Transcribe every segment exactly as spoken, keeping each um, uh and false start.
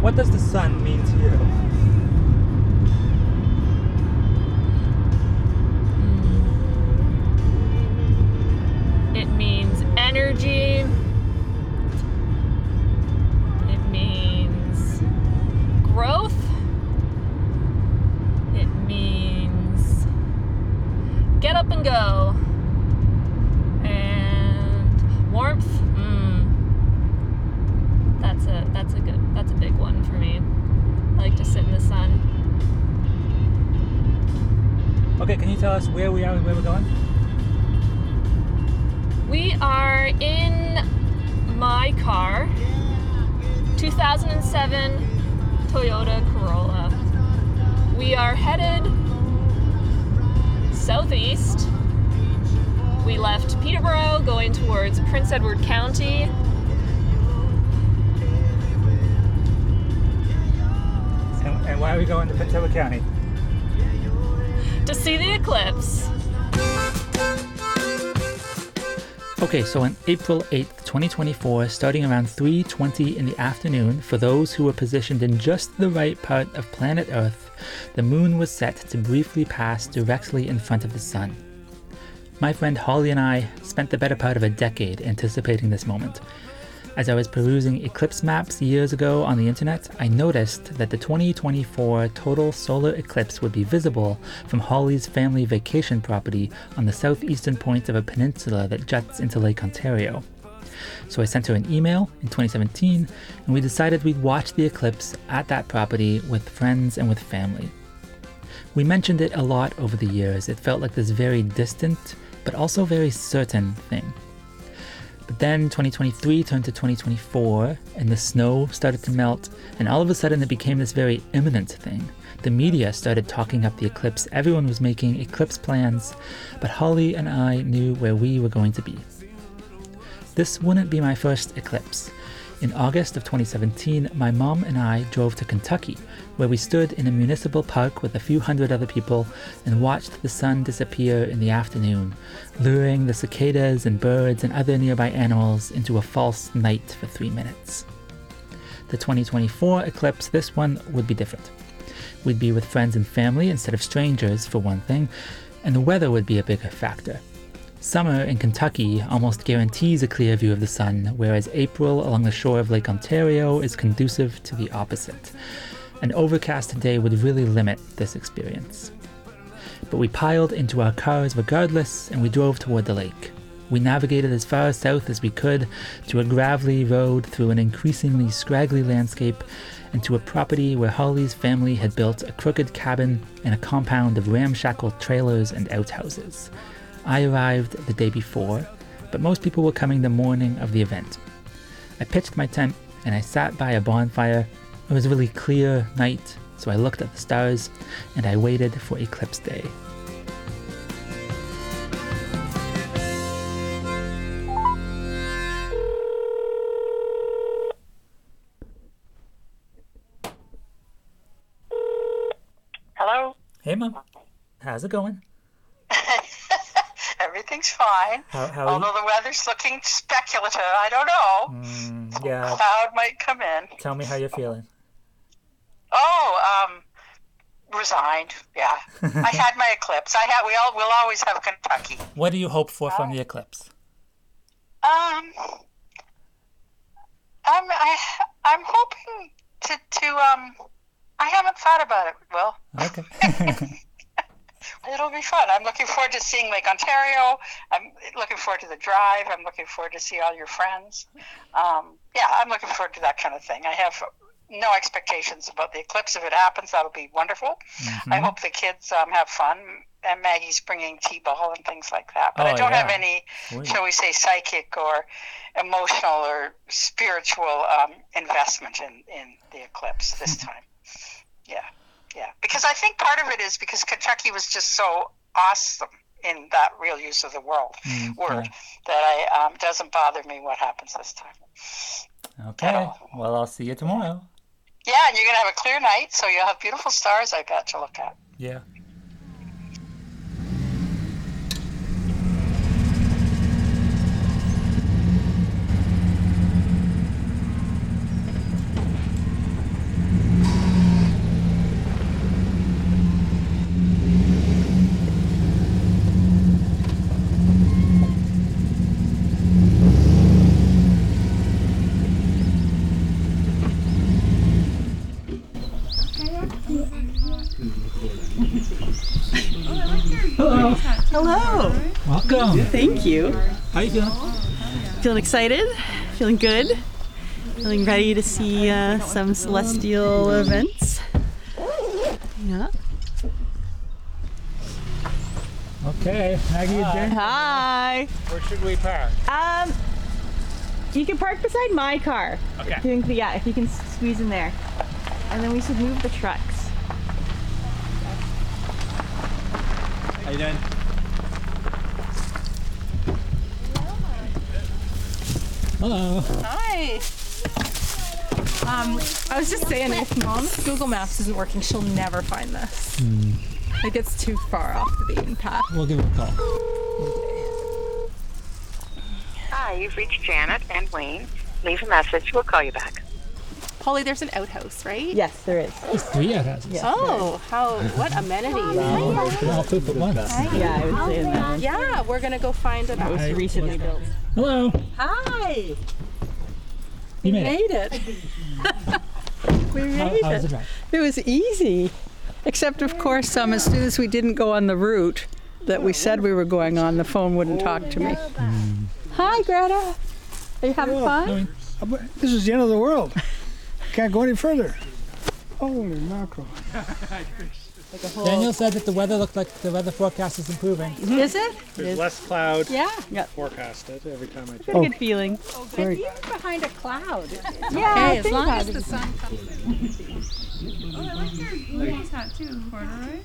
What does the sun mean to you? It means energy. It means growth. It means get up and go. And warmth. Mm. That's a that's a good that's a big one for me. I like to sit in the sun. Okay, can you tell us where we are and where we're going? We are in my car, two thousand seven Toyota Corolla. We are headed southeast. We left Peterborough going towards Prince Edward County. And, and why are we going to Prince Edward County? To see the eclipse. Okay, so on April eighth, twenty twenty-four, starting around three twenty in the afternoon, for those who were positioned in just the right part of planet Earth, the moon was set to briefly pass directly in front of the sun. My friend Holly and I spent the better part of a decade anticipating this moment. As I was perusing eclipse maps years ago on the internet, I noticed that the twenty twenty-four total solar eclipse would be visible from Holly's family vacation property on the southeastern point of a peninsula that juts into Lake Ontario. So I sent her an email in twenty seventeen, and we decided we'd watch the eclipse at that property with friends and with family. We mentioned it a lot over the years. It felt like this very distant, but also very certain thing. But then twenty twenty-three turned to twenty twenty-four, and the snow started to melt, and all of a sudden it became this very imminent thing. The media started talking up the eclipse, everyone was making eclipse plans, but Holly and I knew where we were going to be. This wouldn't be my first eclipse. In August of twenty seventeen, my mom and I drove to Kentucky, where we stood in a municipal park with a few hundred other people and watched the sun disappear in the afternoon, luring the cicadas and birds and other nearby animals into a false night for three minutes. The twenty twenty-four eclipse, this one, would be different. We'd be with friends and family instead of strangers, for one thing, and the weather would be a bigger factor. Summer in Kentucky almost guarantees a clear view of the sun, whereas April along the shore of Lake Ontario is conducive to the opposite. An overcast day would really limit this experience. But we piled into our cars regardless, and we drove toward the lake. We navigated as far south as we could to a gravelly road through an increasingly scraggly landscape and to a property where Holly's family had built a crooked cabin and a compound of ramshackle trailers and outhouses. I arrived the day before, but most people were coming the morning of the event. I pitched my tent and I sat by a bonfire. It was a really clear night, so I looked at the stars and I waited for eclipse day. Hello? Hey Mom, how's it going? Everything's fine. How, how are Although you? the weather's looking speculative. I don't know. Mm, yeah, A cloud might come in. tell me how you're feeling. Oh, um, resigned. Yeah. I had my eclipse. I had. We all. We'll always have Kentucky. What do you hope for from the eclipse? Um, I'm. I. I'm hoping to. To. Um. I haven't thought about it. Will. Okay. It'll be fun. I'm looking forward to seeing Lake Ontario. I'm looking forward to the drive. I'm looking forward to see all your friends. Um, yeah, I'm looking forward to that kind of thing. I have no expectations about the eclipse. If it happens, that'll be wonderful. Mm-hmm. I hope the kids um, have fun. And Maggie's bringing T-ball and things like that. But Oh, I don't yeah. have any, Sweet. shall we say, psychic or emotional or spiritual um, investment in, in the eclipse this time. Yeah. Yeah, because I think part of it is because Kentucky was just so awesome in that real use of the world Mm, word yeah. that I um, doesn't bother me what happens this time. Okay, well, I'll see you tomorrow. Yeah, and you're going to have a clear night, so you'll have beautiful stars I got to look at. Yeah. Welcome. Thank you. How you feeling? Feeling excited, feeling good, feeling ready to see uh, some celestial events. Yeah. Okay, Maggie and Jen. Hi. Where should we park? Um, you can park beside my car. Okay. If you can, yeah, if you can squeeze in there. And then we should move the trucks. How you doing? Hello. Hi. Um, I was just saying, if Mom's Google Maps isn't working, she'll never find this. Hmm. It gets too far off the beaten path. We'll give her a call. Hi, you've reached Janet and Wayne. Leave a message. We'll call you back. Polly, there's an outhouse, right? Yes, there is. There's three outhouses. Yeah. Oh, how, what amenities. Wow, we can all poop at once. Yeah, I would say that one. Yeah, we're gonna go find an That was Hi. recently built. Hello. Hi! You made it. Made it. we made How, how was the it. drive? It was easy. Except, of course, um, as soon as we didn't go on the route that we said we were going on, the phone wouldn't talk to me. Hi, Greta. Are you having fun? This is the end of the world. Can't go any further. Holy mackerel. Daniel said that the weather looked like the weather forecast is improving. Is it? There's less cloud Yeah. forecasted every time I check. Pretty good feeling. Very, Behind a cloud. Yeah, Hey, I as think long that as the is- sun comes in. Oh, I like your Louis hat too, corduroy.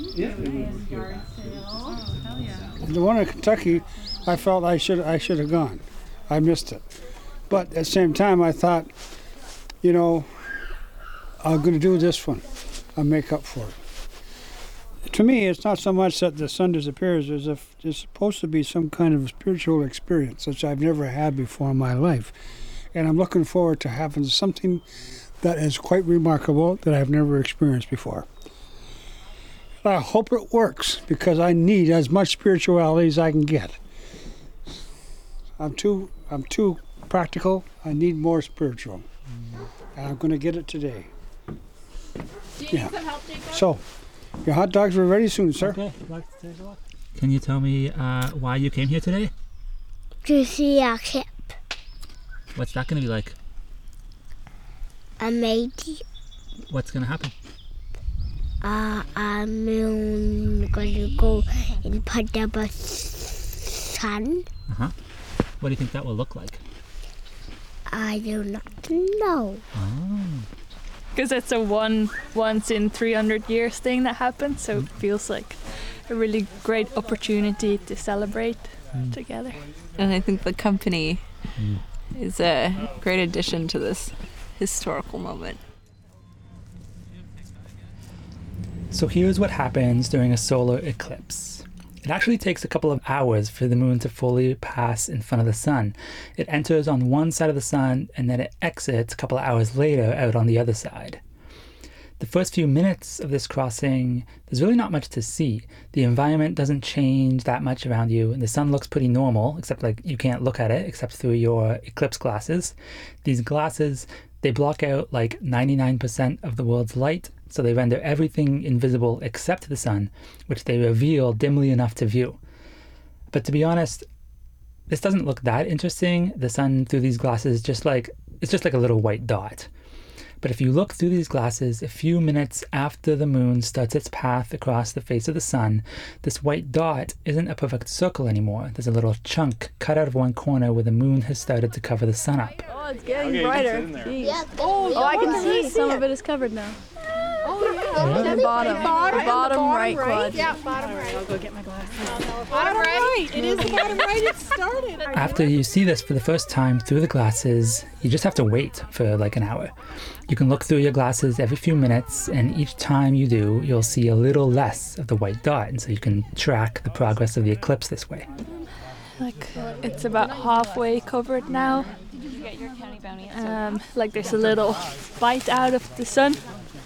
the one in Kentucky, I felt I should I should have gone. I missed it. But at the same time, I thought, you know, I'm going to do this one. I'll make up for it. To me, it's not so much that the sun disappears as if it's supposed to be some kind of spiritual experience, which I've never had before in my life. And I'm looking forward to having something that is quite remarkable that I've never experienced before. I hope it works because I need as much spirituality as I can get. I'm too I'm too practical. I need more spiritual. And I'm going to get it today. Do you Yeah. need some help, Jacob? So, your hot dogs are ready soon, sir. Okay, let's take a look. Can you tell me uh, why you came here today? To see a clip. What's that going to be like? Amazing. What's going to happen? Uh, I'm going to go in front of a sun. Uh-huh. What do you think that will look like? I do not know. Oh. Because it's a one once in three hundred years thing that happens, so it feels like a really great opportunity to celebrate together. And I think the company is a great addition to this historical moment. So here's what happens during a solar eclipse. It actually takes a couple of hours for the moon to fully pass in front of the sun. It enters on one side of the sun and then it exits a couple of hours later out on the other side. The first few minutes of this crossing, there's really not much to see. The environment doesn't change that much around you, and the sun looks pretty normal, except like you can't look at it except through your eclipse glasses. These glasses, they block out like ninety-nine percent of the world's light, so they render everything invisible except the sun, which they reveal dimly enough to view. But to be honest, this doesn't look that interesting. The sun through these glasses just like it's just like a little white dot. But if you look through these glasses a few minutes after the moon starts its path across the face of the sun, this white dot isn't a perfect circle anymore. There's a little chunk cut out of one corner where the moon has started to cover the sun up. Oh, it's getting brighter. Yeah, Oh, I can see some of it is covered now. Yeah. The bottom, the bottom right quad. Yeah, bottom right. I'll go get my glasses. Bottom right. It is the bottom right. It started. After you see this for the first time through the glasses, you just have to wait for like an hour. You can look through your glasses every few minutes, and each time you do, you'll see a little less of the white dot, and so you can track the progress of the eclipse this way. Like it's about halfway covered now. Um, like there's a little bite out of the sun.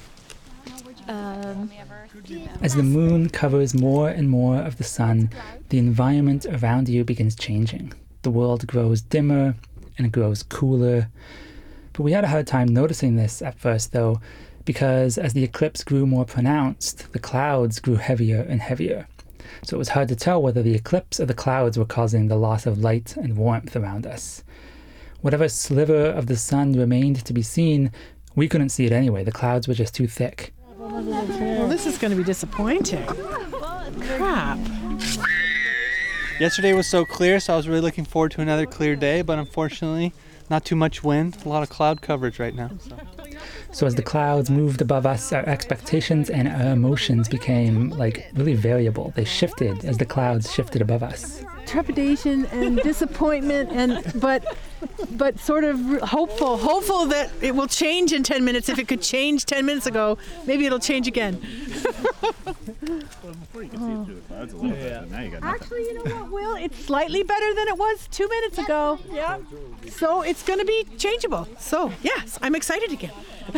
Um, As the moon covers more and more of the sun, the environment around you begins changing. The world grows dimmer and it grows cooler. But we had a hard time noticing this at first, though, because as the eclipse grew more pronounced, the clouds grew heavier and heavier. so it was hard to tell whether the eclipse or the clouds were causing the loss of light and warmth around us. Whatever sliver of the sun remained to be seen, we couldn't see it anyway. The clouds were just too thick. Well, this is going to be disappointing. Crap. Yesterday was so clear, so I was really looking forward to another clear day, but unfortunately, not too much wind, a lot of cloud coverage right now. So. So as the clouds moved above us, our expectations and our emotions became like really variable. They shifted as the clouds shifted above us. Trepidation and disappointment, and but but sort of hopeful, hopeful that it will change in ten minutes. If it could change ten minutes ago, maybe it'll change again. Well, before you could see through the clouds a little bit, but now you got nothing. Actually, you know what, Will? It's slightly better than it was two minutes ago. Yeah. So it's going to be changeable. So yes, I'm excited again.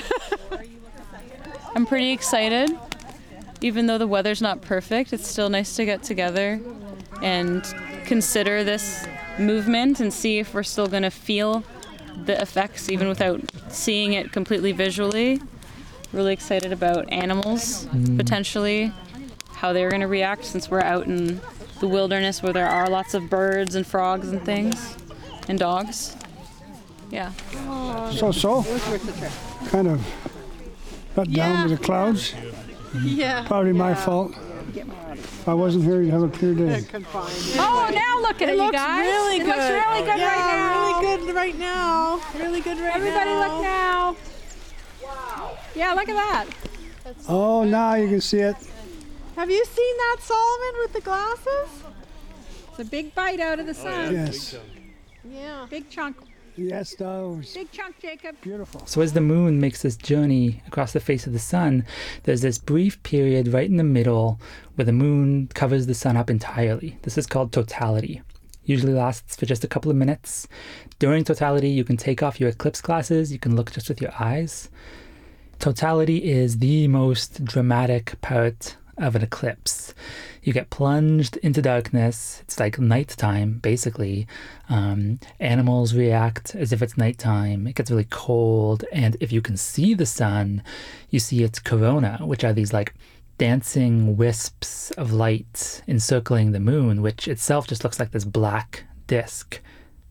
I'm pretty excited. Even though the weather's not perfect, it's still nice to get together and consider this movement and see if we're still going to feel the effects even without seeing it completely visually. Really excited about animals, mm. potentially, how they're going to react since we're out in the wilderness where there are lots of birds and frogs and things, and dogs. Yeah. So, so, kind of let Yeah. down with the clouds. Yeah. Probably my fault. If I wasn't here, you'd have a clear day. Oh, now look at it, It you looks guys. really It good. looks really good Yeah, right now. really good right now. Really good right Everybody now. look now. Yeah, look at that. Oh, now you can see it. Have you seen that, Solomon, with the glasses? It's a big bite out of the sun. Yes. Yeah. Big chunk. Yes, those. Big chunk, Jacob. Beautiful. So as the moon makes this journey across the face of the sun, there's this brief period right in the middle where the moon covers the sun up entirely. This is called totality. Usually lasts for just a couple of minutes. During totality, you can take off your eclipse glasses. You can look just with your eyes. Totality is the most dramatic part of an eclipse. You get plunged into darkness. It's like nighttime, basically. Um, animals react as if it's nighttime. It gets really cold. And if you can see the sun, you see its corona, which are these like dancing wisps of light encircling the moon, which itself just looks like this black disk.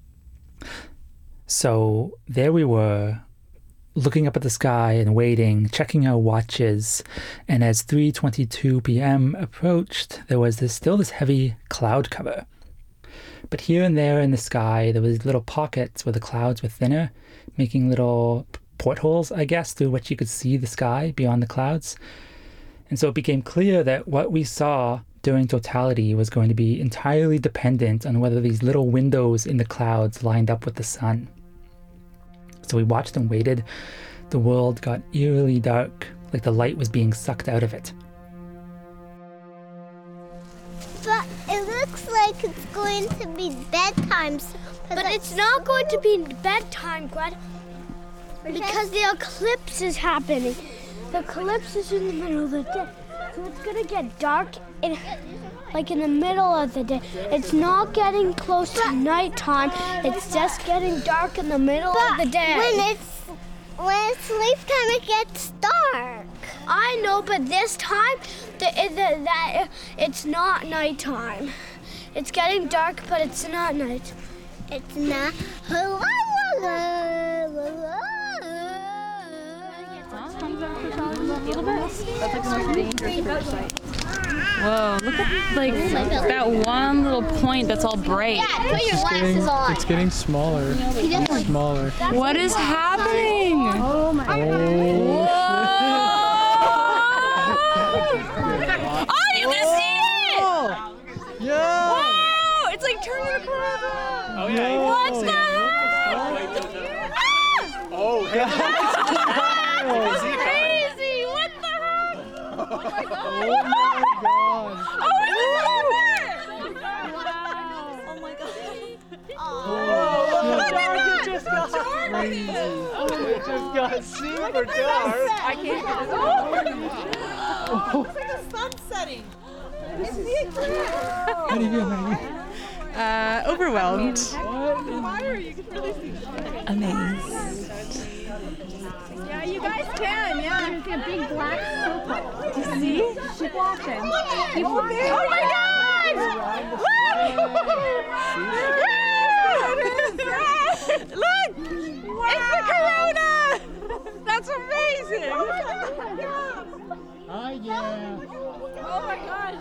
So there we were, looking up at the sky and waiting, checking our watches, and as three twenty-two p.m. approached, there was this, still this heavy cloud cover. But here and there in the sky, there was little pockets where the clouds were thinner, making little portholes, I guess, through which you could see the sky beyond the clouds. And so it became clear that what we saw during totality was going to be entirely dependent on whether these little windows in the clouds lined up with the sun. So we watched and waited. The world got eerily dark, like the light was being sucked out of it. But it looks like it's going to be bedtime. But it's not going to be bedtime, Greta. Because the eclipse is happening. The eclipse is in the middle of the day. So it's going to get dark in, like in the middle of the day. It's not getting close to nighttime. It's just getting dark in the middle of the day. When it's when it's sleep time, it gets dark. I know, but this time, the, the, that it's not nighttime. It's getting dark, but it's not night. It's not. Whoa, look at like that one little point that's all bright. Yeah, put your It's getting, glasses on. it's getting smaller. It's smaller. What is happening? Oh my Oh. Oh, you can see it! Yeah! Whoa! It's like turning a corner. Oh, yeah. What the heck? Ah! Oh, That's crazy! What the heck? Oh my god! Oh my god! Oh, it's over! Wow. Oh my god. Oh, Look dark, at it just got that. crazy. Oh, it just got super dark. I can't get it. Oh, it's like the sun setting. You see it clear. How do you feel? How do you feel? Uh, overwhelmed. Amazed. Yeah, you guys can. Yeah. There's a big black circle. Do you see? Keep watching. Keep watching. Oh my God! Look! It's the corona! That's amazing! Oh yeah. Oh my gosh.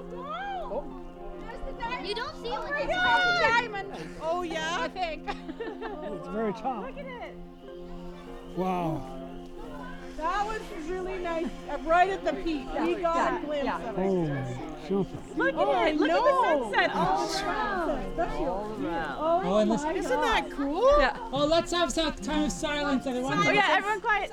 You don't see it with this diamond. Oh yeah? I think. It's very tall. Look at it. Wow. That was really nice. Uh, right at the peak. We got a glimpse of it. Oh, super. Look Oh, at it! Look no. at the sunset all around. All around. Oh, and listen. Isn't that cool? Yeah. Oh, let's have some time of silence, everyone. Oh yeah, everyone quiet.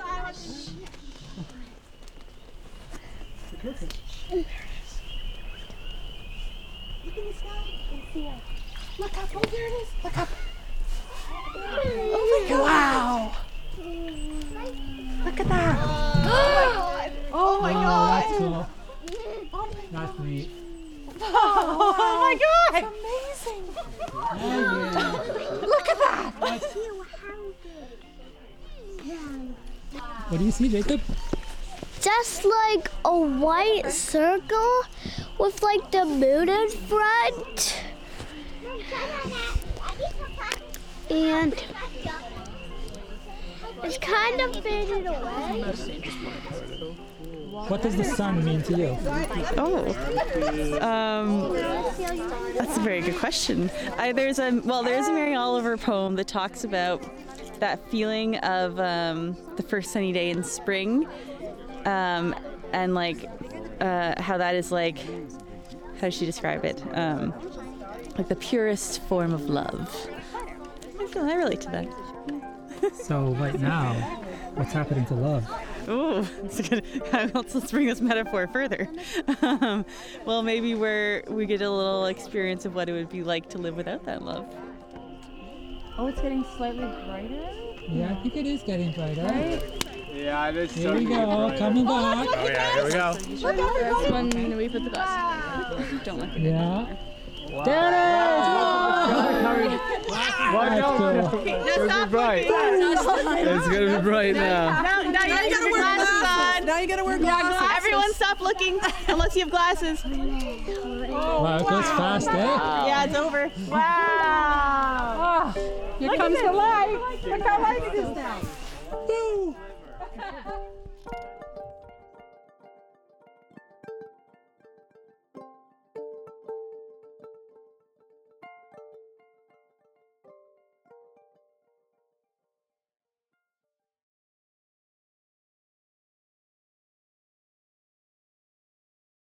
Look in the sky. I see it. Look up. Oh, there it is. Look up. Oh my God! Wow! Look at that! Oh my Oh, God. that's cool. That's neat. Oh my God! Amazing. Oh, yeah. Look at that! What do you see, Jacob? Just like a white circle with like the moon in front. And it's kind of faded away. What does the sun mean to you? Oh, um, that's a very good question. I, there's a well, there's a Mary Oliver poem that talks about that feeling of um, the first sunny day in spring, um, and like uh, how that is like. How does she describe it? Um, like the purest form of love. I feel I relate to that. So right now, what's happening to love? Ooh, that's good. Let's, let's bring this metaphor further. Um, well, maybe where we get a little experience of what it would be like to live without that love. Oh, it's getting slightly brighter. Yeah, I think it is getting brighter. Right? Yeah, it is. Here we go, coming back. Oh yeah, here we go. That's when we put the glasses. Don't look at it. Yeah. There it is! Why That's no? cool. It's gonna be bright. It's gonna be bright now. Now, now you gotta wear glasses on. Now you gotta wear glasses. Everyone stop looking unless you have glasses. Wow, it goes fast, eh? Yeah, it's over. Wow. Here comes the light. Look how light it is now.